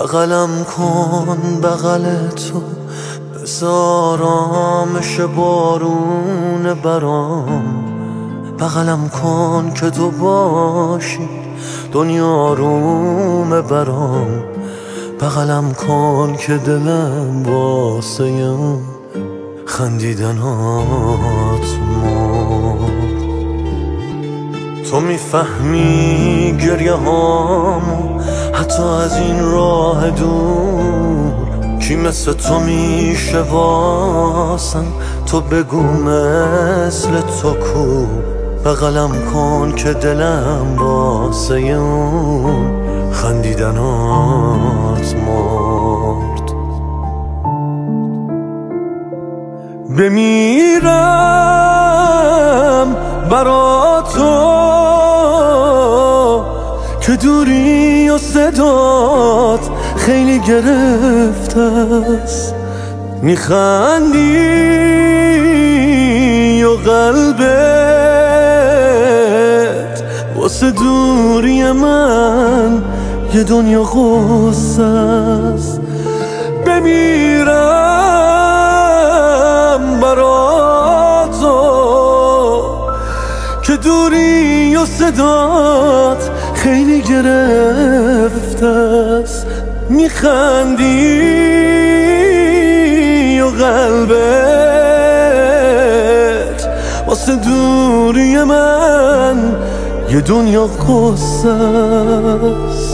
بغلم کن بغل تو، بذار آرامش بارون برام. بغلم کن که تو باشی دنیا رومه برام. بغلم کن که دلم واسه اون خندیدنات مرد. تو میفهمی گریه هامو حتی از این راه دور. کی مثل تو میشه واسم، تو بگو مثل تو کو. بغلم کن که دلم واسه اون خندیدنات مرد. بمیرم برا تو که دوری و صدات خیلی گرفته است. میخندی و قلبت واسه دوری من یه دنیا غصه است. بمیرم برا تو که دوری و صدات خیلی گرفته است. میخندی و قلبت واسه دوری من یه دنیا غصه است.